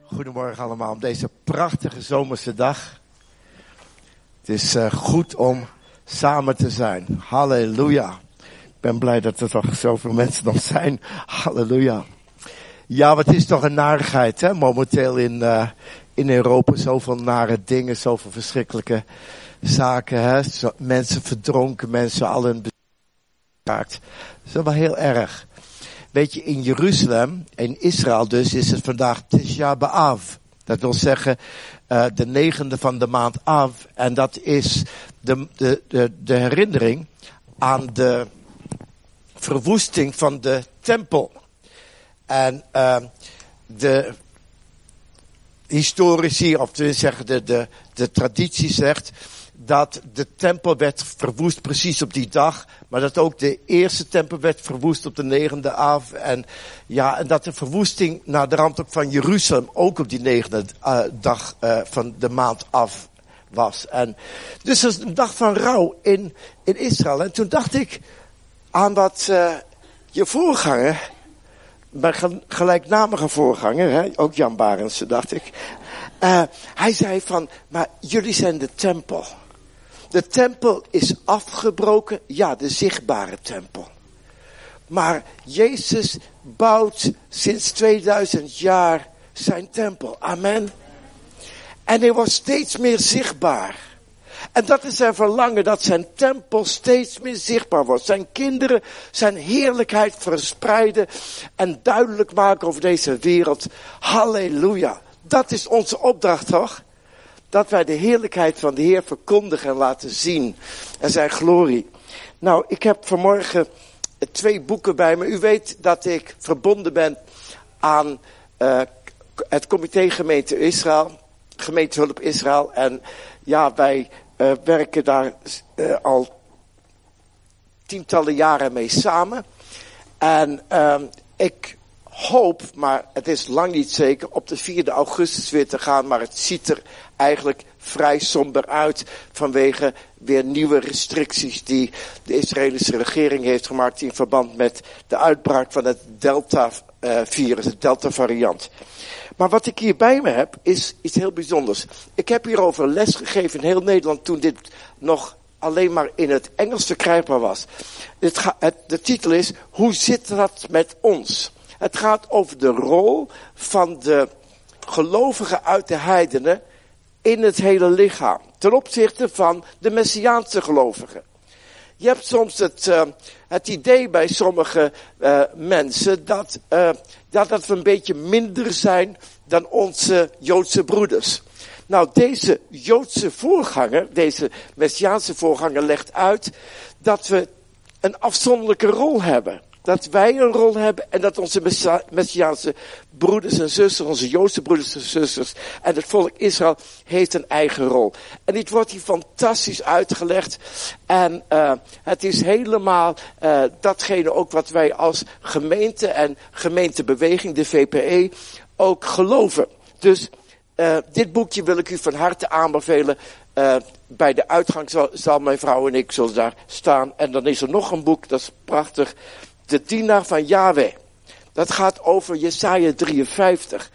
Goedemorgen allemaal op deze prachtige zomerse dag. Het is goed om samen te zijn. Halleluja. Ik ben blij dat er toch zoveel mensen nog zijn. Halleluja. Ja, wat is toch een narigheid, hè? Momenteel in Europa. Zoveel nare dingen, zoveel verschrikkelijke zaken, hè? Mensen verdronken, mensen al in geraakt. Dat is wel heel erg. Weet je, in Jeruzalem, in Israël dus, is het vandaag Tisha B'Av. Dat wil zeggen, de 9e van de maand Av. En dat is de herinnering aan de verwoesting van de tempel. En de historici, of te zeggen de traditie zegt, dat de tempel werd verwoest precies op die dag, maar dat ook de eerste tempel werd verwoest op de 9e Av. En ja, en dat de verwoesting naar de rand ook van Jeruzalem ook op die 9e dag van de maand Av was. En dus dat is een dag van rouw in Israël. En toen dacht ik aan wat je voorganger, mijn gelijknamige voorganger, hè, ook Jan Barendse, dacht ik. Hij zei van, maar jullie zijn de tempel. De tempel is afgebroken, ja, de zichtbare tempel. Maar Jezus bouwt sinds 2000 jaar zijn tempel. Amen. En hij wordt steeds meer zichtbaar. En dat is zijn verlangen, dat zijn tempel steeds meer zichtbaar wordt. Zijn kinderen zijn heerlijkheid verspreiden en duidelijk maken over deze wereld. Halleluja. Dat is onze opdracht, toch? Dat wij de heerlijkheid van de Heer verkondigen en laten zien. En zijn glorie. Nou, ik heb vanmorgen 2 boeken bij me. U weet dat ik verbonden ben aan het comité Gemeente Israël. Gemeente Hulp Israël. En ja, wij werken daar al tientallen jaren mee samen. En ik hoop, maar het is lang niet zeker, op de 4e augustus weer te gaan. Maar het ziet er eigenlijk vrij somber uit vanwege weer nieuwe restricties die de Israëlische regering heeft gemaakt in verband met de uitbraak van het Delta-virus, het Delta-variant. Maar wat ik hier bij me heb, is iets heel bijzonders. Ik heb hierover les gegeven in heel Nederland toen dit nog alleen maar in het Engels verkrijgbaar was. De titel is, hoe zit dat met ons? Het gaat over de rol van de gelovigen uit de heidenen in het hele lichaam. Ten opzichte van de Messiaanse gelovigen. Je hebt soms het idee bij sommige mensen dat we een beetje minder zijn dan onze Joodse broeders. Nou, deze Joodse voorganger, deze Messiaanse voorganger legt uit dat we een afzonderlijke rol hebben. Dat wij een rol hebben en dat onze Messiaanse broeders en zusters, onze Joodse broeders en zusters en het volk Israël heeft een eigen rol. En dit wordt hier fantastisch uitgelegd. En het is helemaal datgene ook wat wij als gemeente en gemeentebeweging, de VPE, ook geloven. Dus dit boekje wil ik u van harte aanbevelen. Bij de uitgang zal mijn vrouw en ik zullen daar staan. En dan is er nog een boek, dat is prachtig. De dienaar van Yahweh. Dat gaat over Jesaja 53.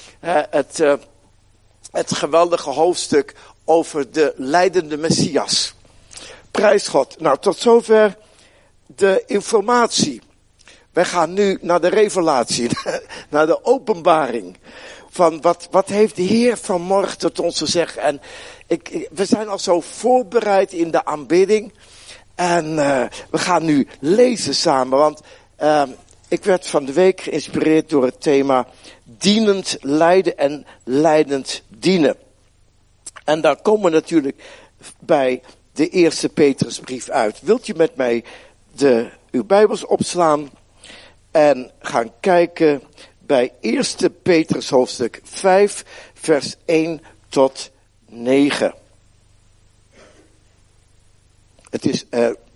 Het geweldige hoofdstuk over de lijdende Messias. Prijs God. Nou, tot zover de informatie. Wij gaan nu naar de revelatie. Naar de openbaring. Van wat heeft de Heer vanmorgen tot ons gezegd. En we zijn al zo voorbereid in de aanbidding. En we gaan nu lezen samen, want ik werd van de week geïnspireerd door het thema dienend lijden en leidend dienen. En daar komen we natuurlijk bij de eerste Petrusbrief uit. Wilt u met mij uw Bijbels opslaan en gaan kijken bij 1 Petrus hoofdstuk 5 vers 1 tot 9. Het is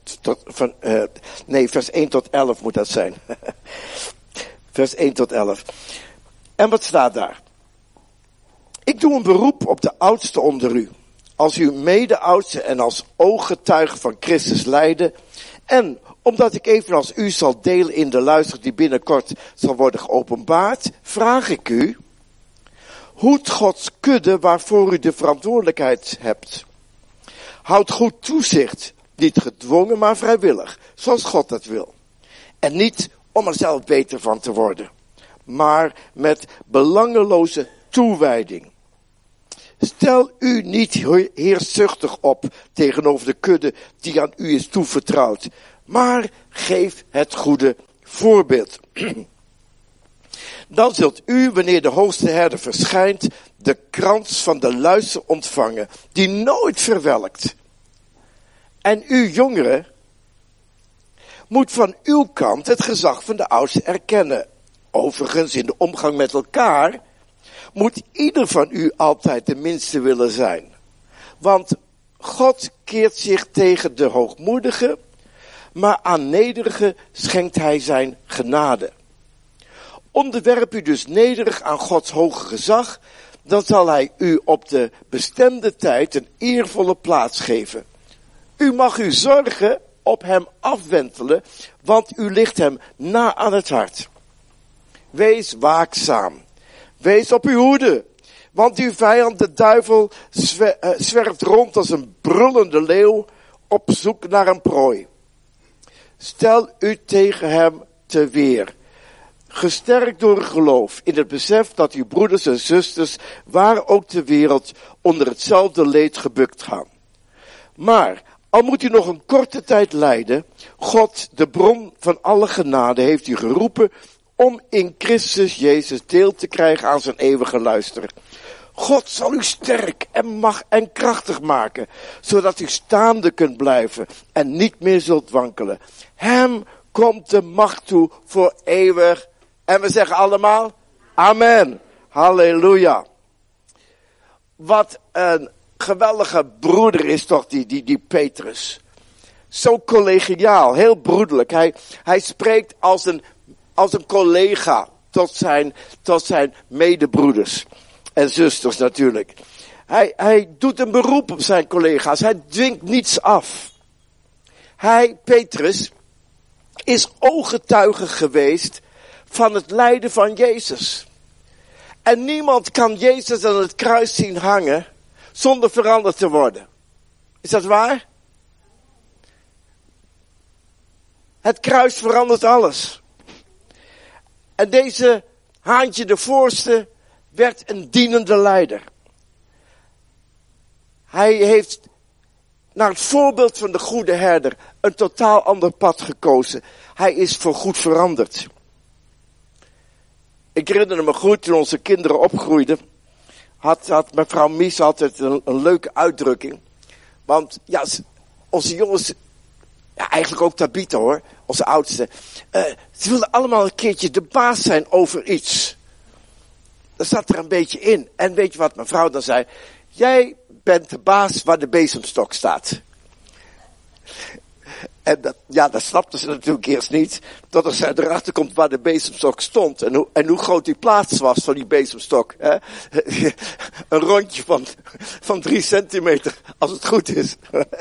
vers 1 tot 11 moet dat zijn. Vers 1 tot 11. En wat staat daar? Ik doe een beroep op de oudsten onder u. Als uw mede-oudsten en als ooggetuigen van Christus lijden. En omdat ik evenals u zal delen in de luister die binnenkort zal worden geopenbaard, vraag ik u. Hoed Gods kudde waarvoor u de verantwoordelijkheid hebt. Houd goed toezicht, niet gedwongen maar vrijwillig, zoals God dat wil. En niet om er zelf beter van te worden, maar met belangeloze toewijding. Stel u niet heerzuchtig op tegenover de kudde die aan u is toevertrouwd, maar geef het goede voorbeeld. Dan zult u, wanneer de hoogste herder verschijnt, de krans van de luister ontvangen, die nooit verwelkt. En u, jongeren, moet van uw kant het gezag van de oudsten erkennen. Overigens, in de omgang met elkaar, moet ieder van u altijd de minste willen zijn. Want God keert zich tegen de hoogmoedigen, maar aan nederigen schenkt hij zijn genade. Onderwerp u dus nederig aan Gods hoge gezag, dan zal hij u op de bestemde tijd een eervolle plaats geven. U mag uw zorgen op hem afwentelen, want u ligt hem na aan het hart. Wees waakzaam. Wees op uw hoede, want uw vijand de duivel zwerft rond als een brullende leeuw op zoek naar een prooi. Stel u tegen hem te weer, gesterkt door geloof in het besef dat uw broeders en zusters, waar ook ter wereld, onder hetzelfde leed gebukt gaan. Maar al moet u nog een korte tijd lijden, God, de bron van alle genade, heeft u geroepen om in Christus Jezus deel te krijgen aan zijn eeuwige luister. God zal u sterk en krachtig maken, zodat u staande kunt blijven en niet meer zult wankelen. Hem komt de macht toe voor eeuwig. En we zeggen allemaal, amen. Halleluja. Wat een geweldige broeder is toch die Petrus. Zo collegiaal, heel broederlijk. Hij spreekt als een collega tot zijn medebroeders en zusters natuurlijk. Hij doet een beroep op zijn collega's. Hij dwingt niets af. Petrus, is ooggetuige geweest van het lijden van Jezus. En niemand kan Jezus aan het kruis zien hangen zonder veranderd te worden. Is dat waar? Het kruis verandert alles. En deze Haantje de Voorste werd een dienende leider. Hij heeft naar het voorbeeld van de goede herder een totaal ander pad gekozen. Hij is voorgoed veranderd. Ik herinner me goed, toen onze kinderen opgroeiden, had mevrouw Mies altijd een leuke uitdrukking. Want ja, onze jongens, ja, eigenlijk ook Tabitha hoor, onze oudste, ze wilden allemaal een keertje de baas zijn over iets. Dat zat er een beetje in. En weet je wat mevrouw dan zei? Jij bent de baas waar de bezemstok staat. En dat snapten ze natuurlijk eerst niet. Totdat zij erachter komt waar de bezemstok stond. En hoe groot die plaats was van die bezemstok. Hè? Een rondje van 3 centimeter. Als het goed is.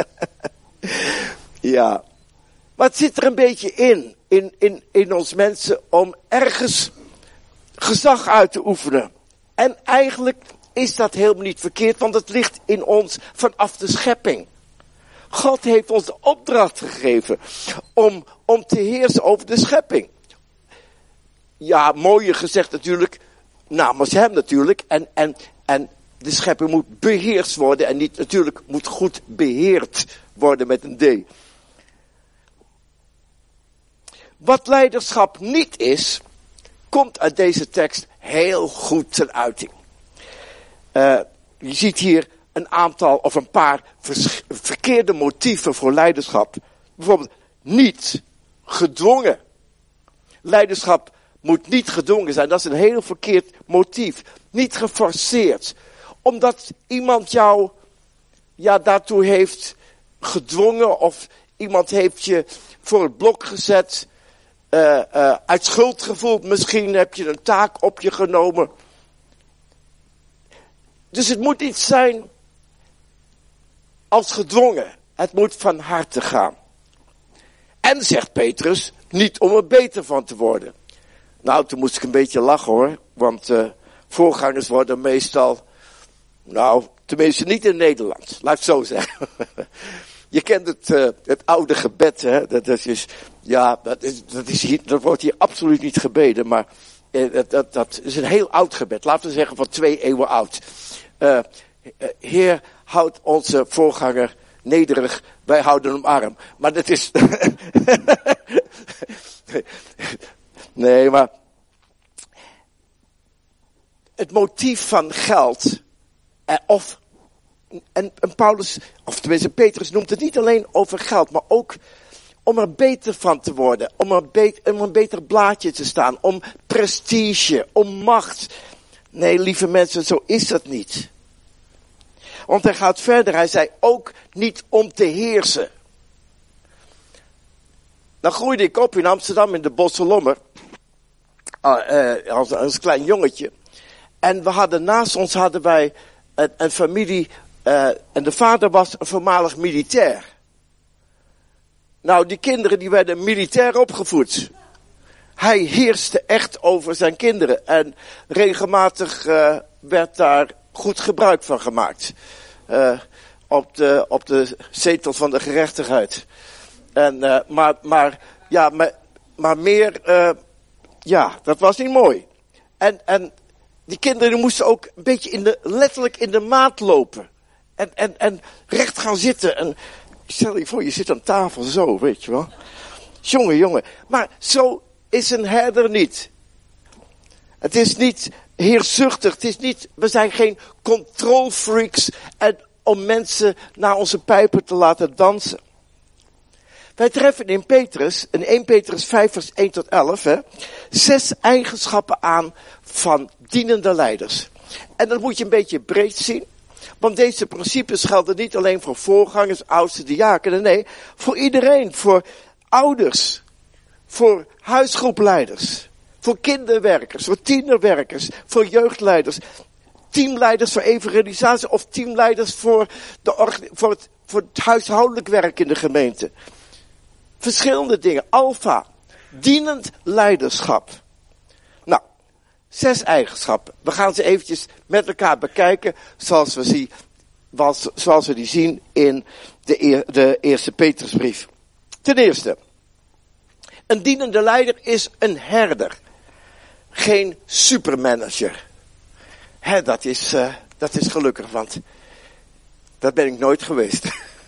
Ja. Maar het zit er een beetje in ons mensen. Om ergens gezag uit te oefenen. En eigenlijk is dat helemaal niet verkeerd. Want het ligt in ons vanaf de schepping. God heeft ons de opdracht gegeven om te heersen over de schepping. Ja, mooier gezegd natuurlijk, namens hem natuurlijk. En de schepping moet beheerst worden en niet natuurlijk moet goed beheerd worden met een D. Wat leiderschap niet is, komt uit deze tekst heel goed ten uiting. Je ziet hier een aantal of een paar verkeerde motieven voor leiderschap. Bijvoorbeeld niet gedwongen. Leiderschap moet niet gedwongen zijn. Dat is een heel verkeerd motief. Niet geforceerd. Omdat iemand jou daartoe heeft gedwongen of iemand heeft je voor het blok gezet. Uit schuldgevoel misschien heb je een taak op je genomen. Dus het moet iets zijn als gedwongen. Het moet van harte gaan. En zegt Petrus, niet om er beter van te worden. Nou, toen moest ik een beetje lachen hoor. Want Voorgangers worden meestal, nou, tenminste niet in Nederland. Laat ik het zo zeggen. Je kent het oude gebed, hè. Dat wordt hier absoluut niet gebeden, maar dat is een heel oud gebed. Laten we zeggen van 2 eeuwen oud. Heer, houd onze voorganger nederig, wij houden hem arm. Maar dat is... Nee, maar... Het motief van geld, en Paulus, of tenminste Petrus noemt het niet alleen over geld, maar ook om er beter van te worden, om een beter blaadje te staan, om prestige, om macht. Nee, lieve mensen, zo is dat niet. Want hij gaat verder, hij zei ook niet om te heersen. Dan groeide ik op in Amsterdam in de Bosselommer, als klein jongetje. En naast ons hadden wij een familie, en de vader was een voormalig militair. Nou, die kinderen die werden militair opgevoed. Hij heerste echt over zijn kinderen. En regelmatig werd daar goed gebruik van gemaakt. Op de zetel van de gerechtigheid. En, maar meer, dat was niet mooi. En die kinderen die moesten ook een beetje letterlijk in de maat lopen. En recht gaan zitten. En stel je voor, je zit aan tafel zo, weet je wel. Jongen. Maar zo is een herder niet. Het is niet heerzuchtig. We zijn geen control freaks om mensen naar onze pijpen te laten dansen. Wij treffen in 1 Petrus 5 vers 1 tot 11, 6 eigenschappen aan van dienende leiders. En dat moet je een beetje breed zien. Want deze principes gelden niet alleen voor voorgangers, oudsten, diakenen. Nee, voor iedereen. Voor ouders. Voor huisgroepleiders. Voor kinderwerkers. Voor tienerwerkers. Voor jeugdleiders. Teamleiders voor evangelisatie. Of teamleiders voor het huishoudelijk werk in de gemeente. Verschillende dingen. Alpha. Dienend leiderschap. Nou, 6 eigenschappen. We gaan ze eventjes met elkaar bekijken. Zoals we die zien in de eerste Petrusbrief. Ten eerste. Een dienende leider is een herder. Geen supermanager. Dat is gelukkig, want dat ben ik nooit geweest.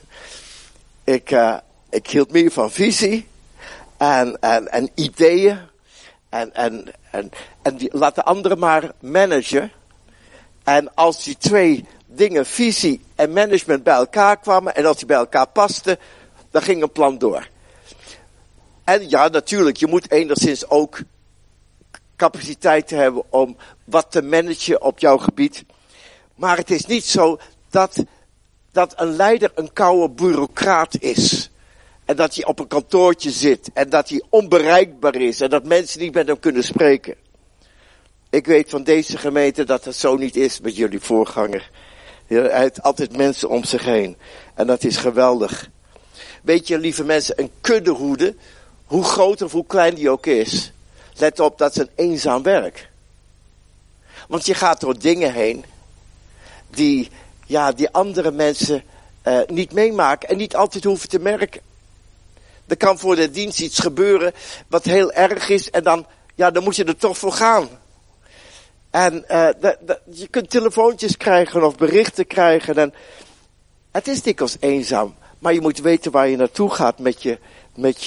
Ik hield meer van visie en ideeën en laat de anderen maar managen. En als die 2 dingen, visie en management, bij elkaar kwamen en als die bij elkaar pasten, dan ging een plan door. En ja, natuurlijk, je moet enigszins ook capaciteit hebben om wat te managen op jouw gebied. Maar het is niet zo dat een leider een koude bureaucraat is. En dat hij op een kantoortje zit. En dat hij onbereikbaar is. En dat mensen niet met hem kunnen spreken. Ik weet van deze gemeente dat het zo niet is met jullie voorganger. Hij heeft altijd mensen om zich heen. En dat is geweldig. Weet je, lieve mensen, een kuddehoede, hoe groot of hoe klein die ook is, let op, dat is een eenzaam werk. Want je gaat door dingen heen die andere mensen niet meemaken en niet altijd hoeven te merken. Er kan voor de dienst iets gebeuren wat heel erg is en dan moet je er toch voor gaan. En je kunt telefoontjes krijgen of berichten krijgen. En het is dikwijls eenzaam. Maar je moet weten waar je naartoe gaat met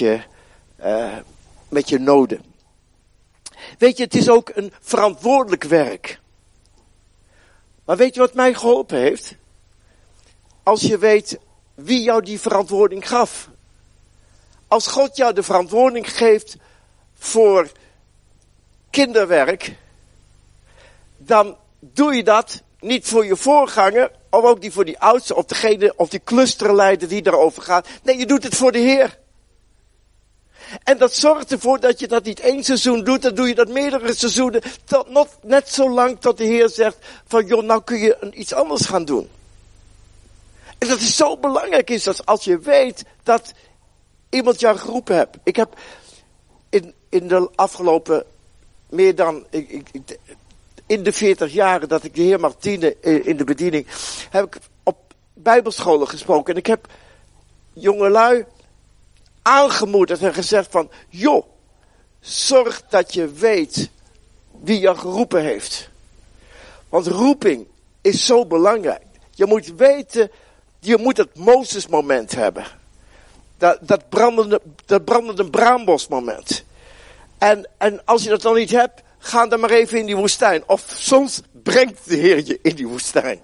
je noden. Weet je, het is ook een verantwoordelijk werk. Maar weet je wat mij geholpen heeft? Als je weet wie jou die verantwoording gaf. Als God jou de verantwoording geeft voor kinderwerk, dan doe je dat niet voor je voorganger, of ook niet voor die oudste, of degene, of die clusterleider die daarover gaat. Nee, je doet het voor de Heer. En dat zorgt ervoor dat je dat niet 1 seizoen doet, dan doe je dat meerdere seizoenen, net zo lang tot de Heer zegt van, joh, nou kun je iets anders gaan doen. En dat is zo belangrijk is, dat als je weet dat iemand jou geroepen hebt. Ik heb in de afgelopen meer dan in de 40 jaren dat ik de Heer mag dienen in de bediening, heb ik op bijbelscholen gesproken. En ik heb jongelui aangemoedigd en gezegd van, joh, zorg dat je weet wie je geroepen heeft. Want roeping is zo belangrijk. Je moet weten, je moet het Mozes moment hebben. Dat brandende braambos moment. En als je dat dan niet hebt, ga dan maar even in die woestijn. Of soms brengt de Heer je in die woestijn.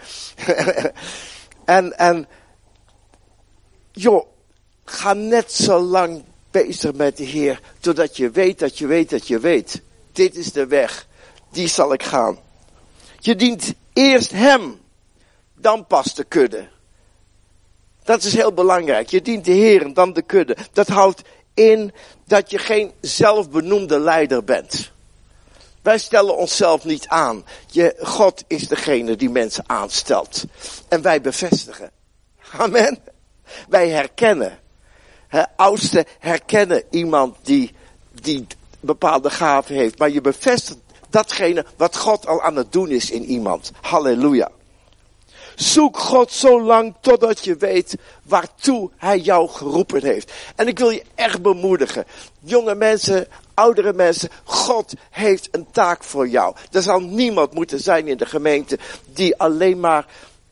en joh, ga net zo lang bezig met de Heer, totdat je weet dat je weet dat je weet. Dit is de weg, die zal ik gaan. Je dient eerst hem, dan pas de kudde. Dat is heel belangrijk. Je dient de Heer en dan de kudde. Dat houdt in dat je geen zelfbenoemde leider bent. Wij stellen onszelf niet aan. God is degene die mensen aanstelt. En wij bevestigen. Amen. Wij herkennen. Oudsten herkennen iemand die bepaalde gaven heeft. Maar je bevestigt datgene wat God al aan het doen is in iemand. Halleluja. Zoek God zo lang totdat je weet waartoe hij jou geroepen heeft. En ik wil je echt bemoedigen. Jonge mensen, oudere mensen. God heeft een taak voor jou. Er zal niemand moeten zijn in de gemeente die alleen maar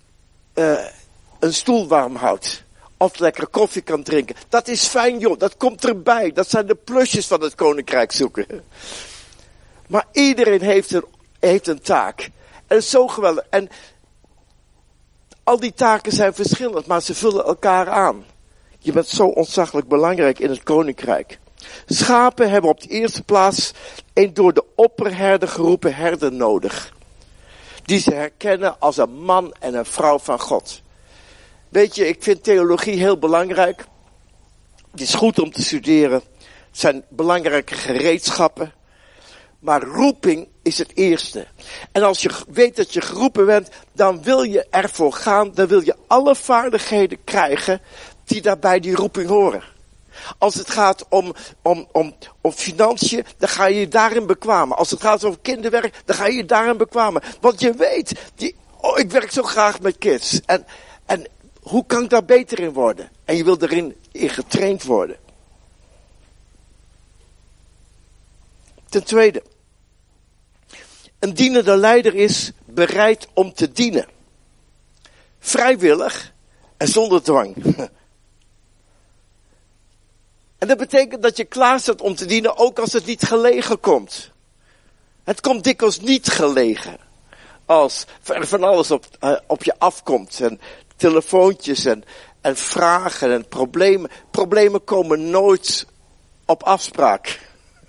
een stoel warm houdt. Of lekker koffie kan drinken. Dat is fijn joh, dat komt erbij. Dat zijn de plusjes van het koninkrijk zoeken. Maar iedereen heeft een taak. En dat is zo geweldig. En al die taken zijn verschillend, maar ze vullen elkaar aan. Je bent zo ontzaglijk belangrijk in het koninkrijk. Schapen hebben op de eerste plaats een door de opperherder geroepen herder nodig. Die ze herkennen als een man en een vrouw van God. Weet je, ik vind theologie heel belangrijk. Het is goed om te studeren. Het zijn belangrijke gereedschappen. Maar roeping is het eerste. En als je weet dat je geroepen bent, dan wil je ervoor gaan. Dan wil je alle vaardigheden krijgen die daarbij die roeping horen. Als het gaat om financiën, dan ga je je daarin bekwamen. Als het gaat over kinderwerk, dan ga je je daarin bekwamen. Want je weet, ik werk zo graag met kids. En hoe kan ik daar beter in worden? En je wil erin getraind worden. Ten tweede, een dienende leider is bereid om te dienen. Vrijwillig en zonder dwang. En dat betekent dat je klaar staat om te dienen, ook als het niet gelegen komt. Het komt dikwijls niet gelegen. Als er van alles op je afkomt. En telefoontjes en vragen en problemen. Problemen komen nooit op afspraak.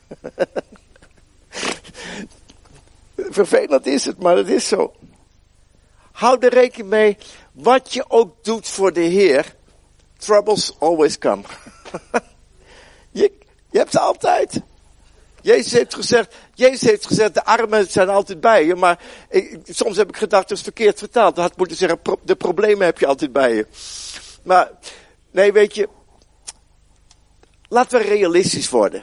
Vervelend is het, maar het is zo. Hou er rekening mee, wat je ook doet voor de Heer, troubles always come. Je hebt ze altijd. Jezus heeft gezegd, de armen zijn altijd bij je, maar soms heb ik gedacht, dat is verkeerd vertaald. Dat had moeten zeggen, de problemen heb je altijd bij je. Maar, nee, weet je, laten we realistisch worden.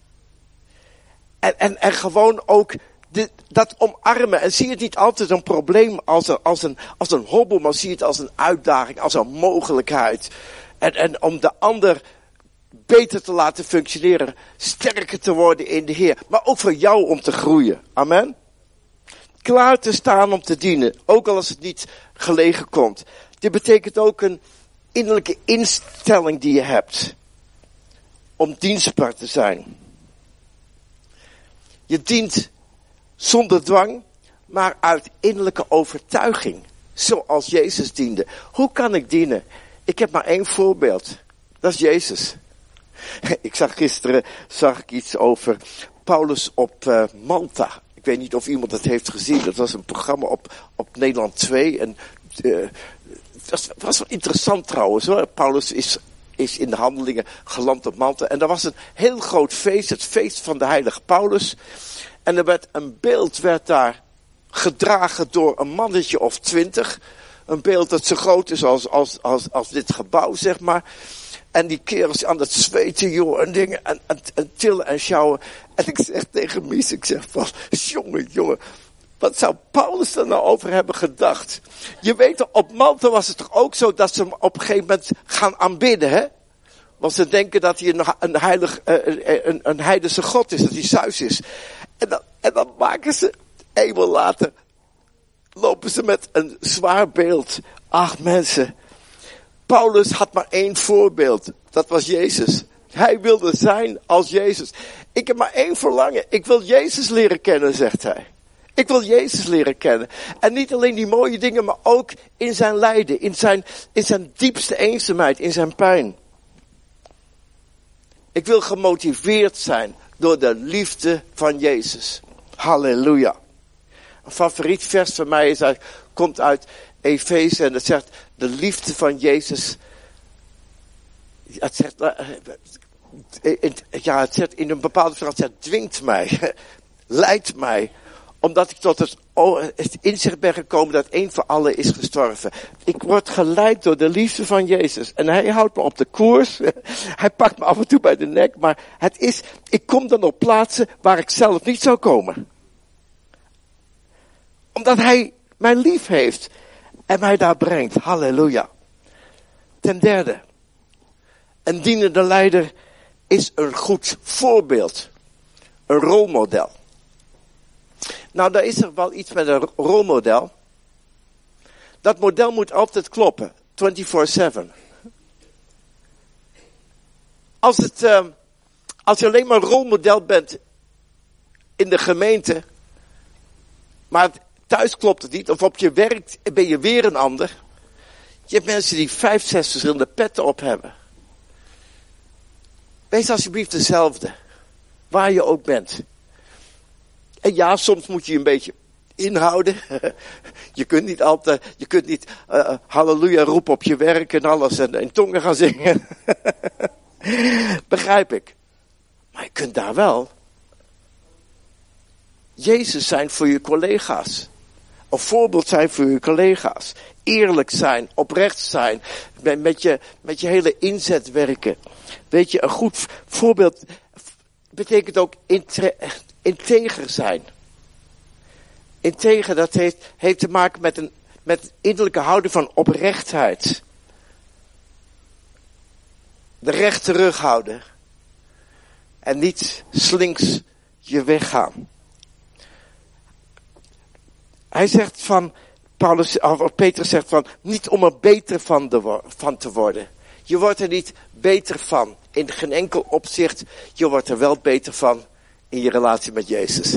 En gewoon ook dat omarmen. En zie het niet altijd een probleem als een hobbel, maar zie het als een uitdaging, als een mogelijkheid. En om de ander beter te laten functioneren, sterker te worden in de Heer. Maar ook voor jou om te groeien. Amen. Klaar te staan om te dienen, ook al als het niet gelegen komt. Dit betekent ook een innerlijke instelling die je hebt. Om dienstbaar te zijn. Je dient zonder dwang, maar uit innerlijke overtuiging. Zoals Jezus diende. Hoe kan ik dienen? Ik heb maar één voorbeeld. Dat is Jezus. Gisteren zag ik iets over Paulus op Malta. Ik weet niet of iemand dat heeft gezien. Dat was een programma op Nederland 2. En het was wel interessant trouwens hoor. Paulus is in de handelingen geland op Malta. En er was een heel groot feest. Het feest van de heilige Paulus. En er werd een beeld daar gedragen door een mannetje of 20. Een beeld dat zo groot is als dit gebouw, zeg maar. En die kerels aan het zweten, joh, en dingen, en tillen en sjouwen. En ik zeg tegen Mies, ik zeg van, jongen, Wat zou Paulus er nou over hebben gedacht? Je weet, op Malta was het toch ook zo dat ze hem op een gegeven moment gaan aanbidden, hè? Want ze denken dat hij een heidense god is, dat hij Zeus is. En dan maken ze, eeuwen later, lopen ze met een zwaar beeld. 8 mensen. Paulus had maar 1 voorbeeld. Dat was Jezus. Hij wilde zijn als Jezus. Ik heb maar 1 verlangen. Ik wil Jezus leren kennen, zegt hij. Ik wil Jezus leren kennen. En niet alleen die mooie dingen, maar ook in zijn lijden. In zijn diepste eenzaamheid, in zijn pijn. Ik wil gemotiveerd zijn door de liefde van Jezus. Halleluja. Een favoriet vers van mij komt uit Efeze en het zegt, de liefde van Jezus. Het zegt in een bepaalde vers, het dwingt mij, leidt mij. Omdat ik tot het inzicht ben gekomen dat 1 voor allen is gestorven. Ik word geleid door de liefde van Jezus. En hij houdt me op de koers. Hij pakt me af en toe bij de nek. Maar ik kom dan op plaatsen waar ik zelf niet zou komen. Omdat hij mij lief heeft. En mij daar brengt. Halleluja. Ten derde. Een dienende leider is een goed voorbeeld. Een rolmodel. Nou, daar is er wel iets met een rolmodel. Dat model moet altijd kloppen. 24/7. Als je alleen maar rolmodel bent in de gemeente, maar thuis klopt het niet, of op je werk ben je weer een ander. Je hebt mensen die 5, 6 verschillende petten op hebben. Wees alsjeblieft dezelfde. Waar je ook bent. En ja, soms moet je een beetje inhouden. Je kunt niet halleluja roepen op je werk en alles en in tongen gaan zingen. Begrijp ik. Maar je kunt daar wel Jezus zijn voor je collega's. Een voorbeeld zijn voor je collega's. Eerlijk zijn, oprecht zijn. Met je hele inzet werken. Weet je, een goed voorbeeld betekent ook integer zijn. Integer, dat heeft te maken met innerlijke houding van oprechtheid. De rechte rug houden. En niet slinks je weggaan. Hij zegt Petrus zegt van, niet om er beter van te worden. Je wordt er niet beter van. In geen enkel opzicht. Je wordt er wel beter van in je relatie met Jezus.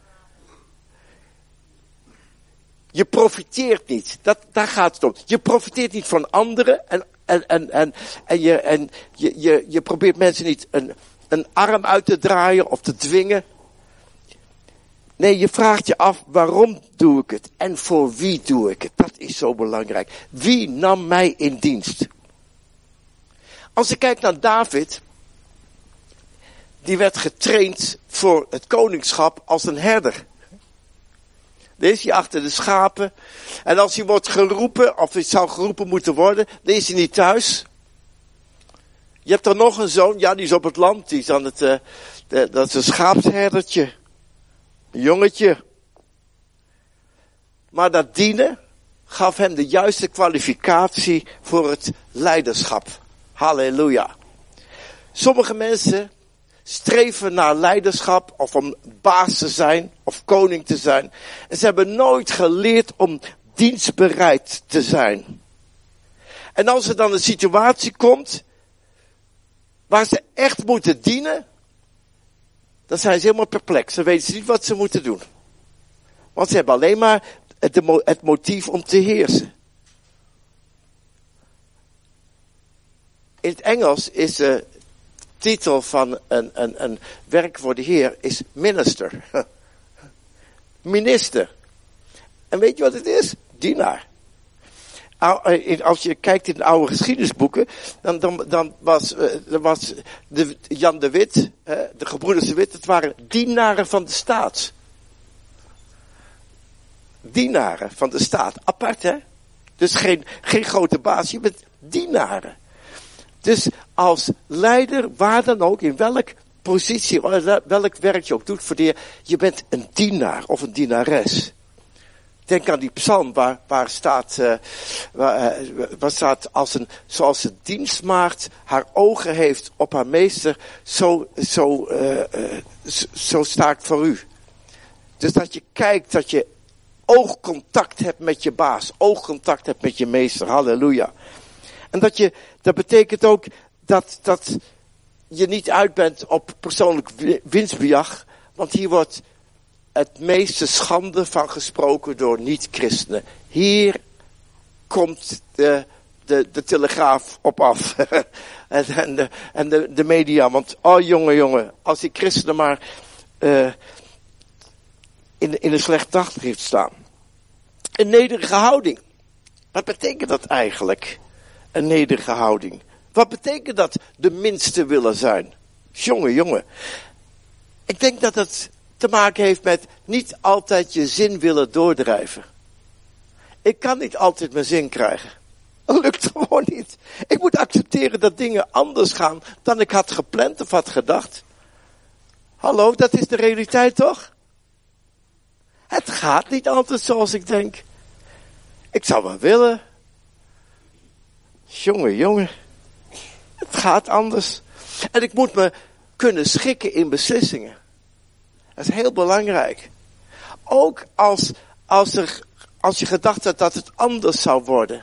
Je profiteert niet. Daar gaat het om. Je profiteert niet van anderen. En je probeert mensen niet een arm uit te draaien of te dwingen. Nee, je vraagt je af, waarom doe ik het? En voor wie doe ik het? Dat is zo belangrijk. Wie nam mij in dienst? Als ik kijk naar David, die werd getraind voor het koningschap als een herder. Dan is hij achter de schapen. En als hij wordt geroepen, of hij zou geroepen moeten worden, dan is hij niet thuis. Je hebt er nog een zoon, ja, die is op het land, die is aan dat is een schaapsherdertje. Een jongetje. Maar dat dienen gaf hem de juiste kwalificatie voor het leiderschap. Halleluja. Sommige mensen streven naar leiderschap of om baas te zijn of koning te zijn. En ze hebben nooit geleerd om dienstbereid te zijn. En als er dan een situatie komt waar ze echt moeten dienen, dan zijn ze helemaal perplex. Dan weten ze niet wat ze moeten doen. Want ze hebben alleen maar het motief om te heersen. In het Engels is de titel van een werk voor de Heer is minister. Minister. En weet je wat het is? Dienaar. Als je kijkt in de oude geschiedenisboeken, dan was Jan de Wit, de gebroeders de Wit, het waren dienaren van de staat. Dienaren van de staat. Apart, hè? Dus geen grote baas, je bent dienaren. Dus als leider, waar dan ook, in welk positie, welk werk je ook doet voor de Heer, je bent een dienaar of een dienares. Denk aan die psalm waar staat zoals een dienstmaagd haar ogen heeft op haar meester, zo sta ik voor u. Dus dat je kijkt, dat je oogcontact hebt met je baas, oogcontact hebt met je meester, halleluja. En dat betekent ook dat je niet uit bent op persoonlijk winstbejag, want hier wordt het meeste schande van gesproken door niet-christenen. Hier komt de telegraaf op af. en de media. Want, oh jongen, als die christenen maar in een slecht daglicht staan. Een nederige houding. Wat betekent dat eigenlijk? Een nederige houding. Wat betekent dat de minste willen zijn? Jongen. Ik denk dat het te maken heeft met niet altijd je zin willen doordrijven. Ik kan niet altijd mijn zin krijgen. Dat lukt gewoon niet. Ik moet accepteren dat dingen anders gaan dan ik had gepland of had gedacht. Hallo, dat is de realiteit toch? Het gaat niet altijd zoals ik denk. Ik zou wel willen. Jongen. Het gaat anders. En ik moet me kunnen schikken in beslissingen. Dat is heel belangrijk. Ook als je gedacht had dat het anders zou worden.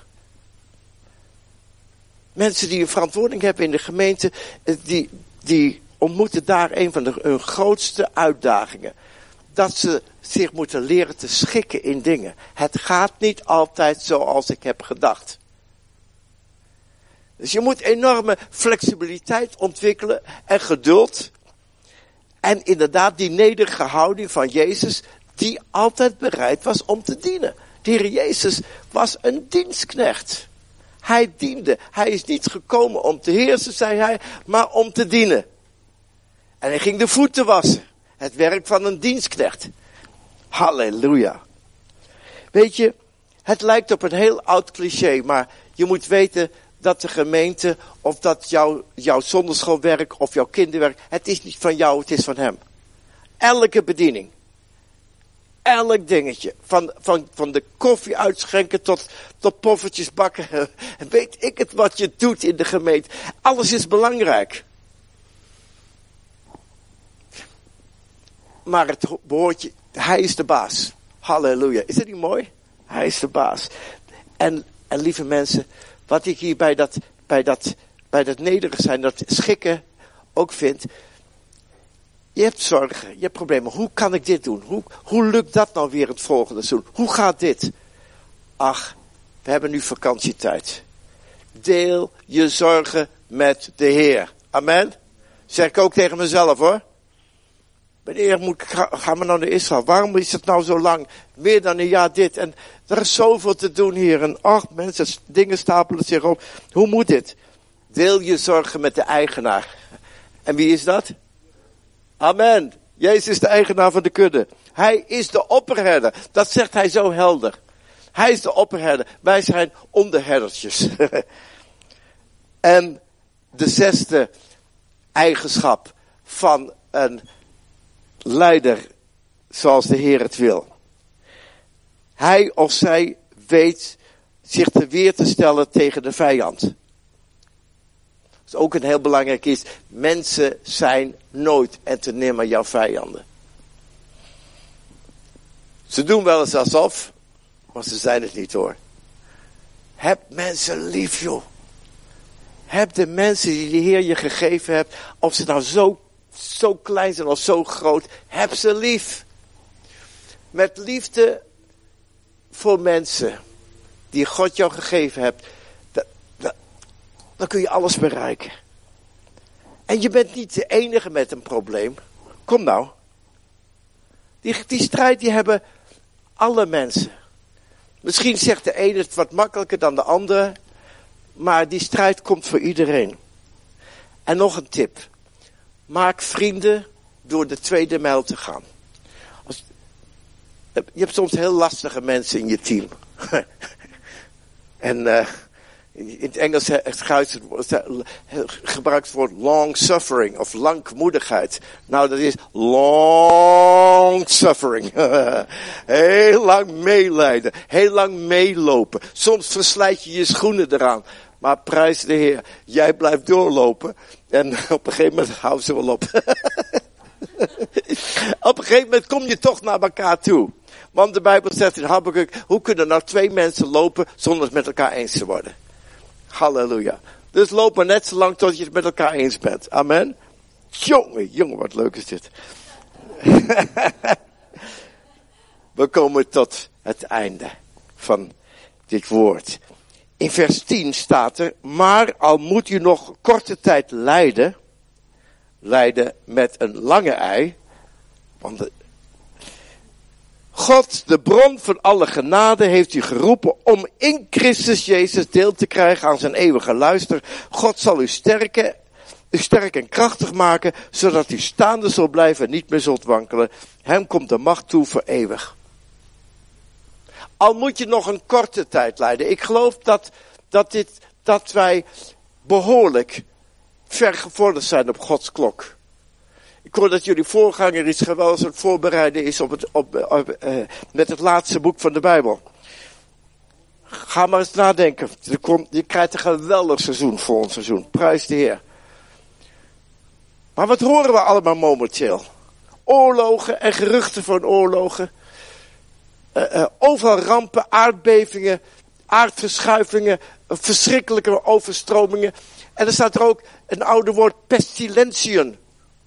Mensen die een verantwoording hebben in de gemeente, die ontmoeten daar een van hun grootste uitdagingen. Dat ze zich moeten leren te schikken in dingen. Het gaat niet altijd zoals ik heb gedacht. Dus je moet enorme flexibiliteit ontwikkelen en geduld. En inderdaad die nederige houding van Jezus, die altijd bereid was om te dienen. De Heer Jezus was een dienstknecht. Hij diende. Hij is niet gekomen om te heersen, zei hij, maar om te dienen. En hij ging de voeten wassen. Het werk van een dienstknecht. Halleluja. Weet je, het lijkt op een heel oud cliché, maar je moet weten dat de gemeente, of dat jouw zonderschoolwerk of jouw kinderwerk, het is niet van jou, het is van hem. Elke bediening. Elk dingetje. Van de koffie uitschenken tot poffertjes bakken. Weet ik het wat je doet in de gemeente. Alles is belangrijk. Maar het behoort je, hij is de baas. Halleluja. Is dat niet mooi? Hij is de baas. En lieve mensen, wat ik hier bij dat nederig zijn, dat schikken ook vind. Je hebt zorgen, je hebt problemen. Hoe kan ik dit doen? Hoe lukt dat nou weer het volgende seizoen? Hoe gaat dit? Ach, we hebben nu vakantietijd. Deel je zorgen met de Heer. Amen. Zeg ik ook tegen mezelf hoor. Wanneer gaan we nou naar Israël? Waarom is het nou zo lang? Meer dan een jaar dit. En er is zoveel te doen hier. En ach mensen, dingen stapelen zich op. Hoe moet dit? Deel je zorgen met de eigenaar. En wie is dat? Amen. Jezus is de eigenaar van de kudde. Hij is de opperherder. Dat zegt hij zo helder. Hij is de opperherder. Wij zijn onderherdertjes. En de zesde eigenschap van een leider zoals de Heer het wil. Hij of zij weet zich te weer te stellen tegen de vijand. Dat is ook een heel belangrijk iets. Mensen zijn nooit en te nimmer jouw vijanden. Ze doen wel eens alsof, maar ze zijn het niet hoor. Heb mensen lief joh. Heb de mensen die de Heer je gegeven hebt, of ze nou zo klein zijn of zo groot, heb ze lief. Met liefde voor mensen die God jou gegeven hebt, dan kun je alles bereiken. En je bent niet de enige met een probleem. Kom nou. Die strijd die hebben alle mensen. Misschien zegt de ene het wat makkelijker dan de andere, maar die strijd komt voor iedereen. En nog een tip. Maak vrienden door de tweede mijl te gaan. Je hebt soms heel lastige mensen in je team. En In het Engels gebruikt het woord long suffering of langmoedigheid. Nou, dat is long suffering. Heel lang meelijden. Heel lang meelopen. Soms verslijt je je schoenen eraan. Maar prijs de Heer, jij blijft doorlopen. En op een gegeven moment houden ze wel op. Op een gegeven moment kom je toch naar elkaar toe. Want de Bijbel zegt in Habakuk, hoe kunnen nou twee mensen lopen zonder het met elkaar eens te worden? Halleluja. Dus loop maar net zo lang tot je het met elkaar eens bent. Amen. Jongen, wat leuk is dit. We komen tot het einde van dit woord. In vers 10 staat er, maar al moet u nog korte tijd lijden met een lange ei, want God, de bron van alle genade, heeft u geroepen om in Christus Jezus deel te krijgen aan zijn eeuwige luister. God zal u sterk en krachtig maken, zodat u staande zult blijven en niet meer zult wankelen. Hem komt de macht toe voor eeuwig. Al moet je nog een korte tijd lijden. Ik geloof dat wij behoorlijk ver gevorderd zijn op Gods klok. Ik hoor dat jullie voorganger iets geweldigs aan het voorbereiden is met het laatste boek van de Bijbel. Ga maar eens nadenken. Je krijgt een geweldig seizoen voor ons seizoen. Prijs de Heer. Maar wat horen we allemaal momenteel? Oorlogen en geruchten van oorlogen. Overal rampen, aardbevingen, aardverschuivingen, verschrikkelijke overstromingen. En er staat er ook een oude woord, pestilentiën.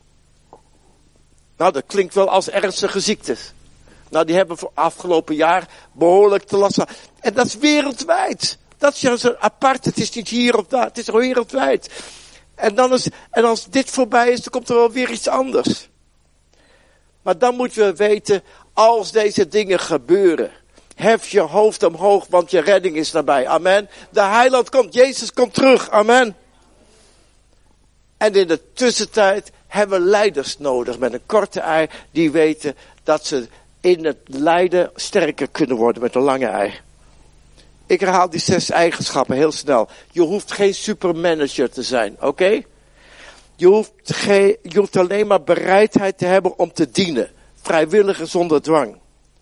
Nou, dat klinkt wel als ernstige ziektes. Nou, die hebben voor afgelopen jaar behoorlijk te last van. En dat is wereldwijd. Dat is juist apart. Het is niet hier of daar. Het is wereldwijd. En als dit voorbij is, dan komt er wel weer iets anders. Maar dan moeten we weten, als deze dingen gebeuren, hef je hoofd omhoog, want je redding is nabij. Amen. De heiland komt. Jezus komt terug. Amen. En in de tussentijd hebben we leiders nodig met een korte ei, die weten dat ze in het lijden sterker kunnen worden met een lange ei. Ik herhaal die 6 eigenschappen heel snel. Je hoeft geen supermanager te zijn, oké? Je hoeft alleen maar bereidheid te hebben om te dienen. Vrijwillig en zonder dwang.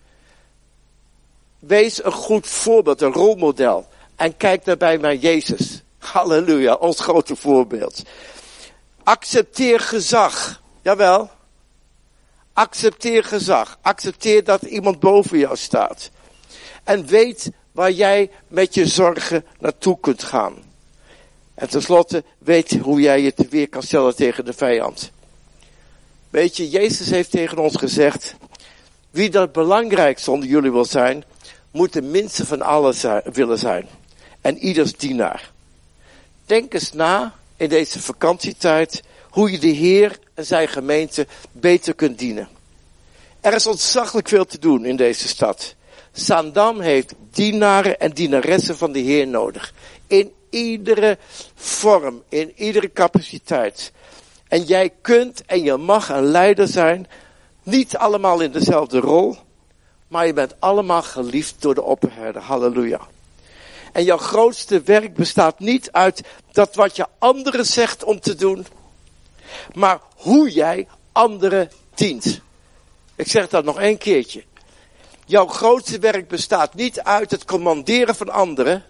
Wees een goed voorbeeld, een rolmodel. En kijk daarbij naar Jezus. Halleluja, ons grote voorbeeld. Accepteer gezag. Jawel. Accepteer gezag. Accepteer dat iemand boven jou staat. En weet waar jij met je zorgen naartoe kunt gaan. En tenslotte, weet hoe jij je te weer kan stellen tegen de vijand. Weet je, Jezus heeft tegen ons gezegd, wie dat belangrijkste onder jullie wil zijn, moet de minste van allen willen zijn. En ieders dienaar. Denk eens na in deze vakantietijd hoe je de Heer en zijn gemeente beter kunt dienen. Er is ontzaglijk veel te doen in deze stad. Zaandam heeft dienaren en dienaressen van de Heer nodig. In iedere vorm, in iedere capaciteit. En jij kunt en je mag een leider zijn. Niet allemaal in dezelfde rol. Maar je bent allemaal geliefd door de opperherder. Halleluja. En jouw grootste werk bestaat niet uit dat wat je anderen zegt om te doen. Maar hoe jij anderen dient. Ik zeg dat nog 1 keertje. Jouw grootste werk bestaat niet uit het commanderen van anderen.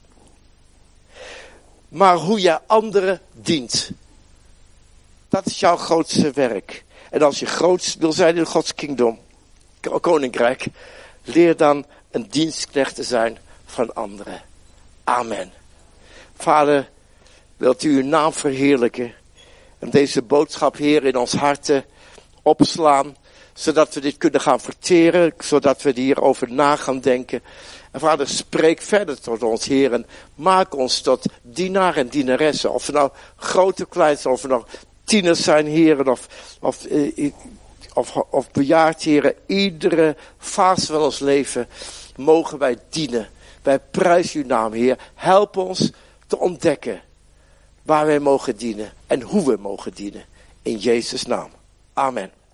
Maar hoe jij anderen dient. Dat is jouw grootste werk. En als je groot wil zijn in Gods kingdom, koninkrijk, leer dan een dienstknecht te zijn van anderen. Amen. Vader, wilt u uw naam verheerlijken. En deze boodschap, Heer, in ons harten opslaan. Zodat we dit kunnen gaan verteren. Zodat we hierover na gaan denken. En Vader, spreek verder tot ons, Heer. En maak ons tot dienaar en dienaressen. Of we nou grote of klein zijn. Of we nou tieners zijn, Heer. Of bejaard, Heer. Iedere fase van ons leven mogen wij dienen. Wij prijzen uw naam, Heer. Help ons te ontdekken waar wij mogen dienen. En hoe we mogen dienen. In Jezus' naam. Amen.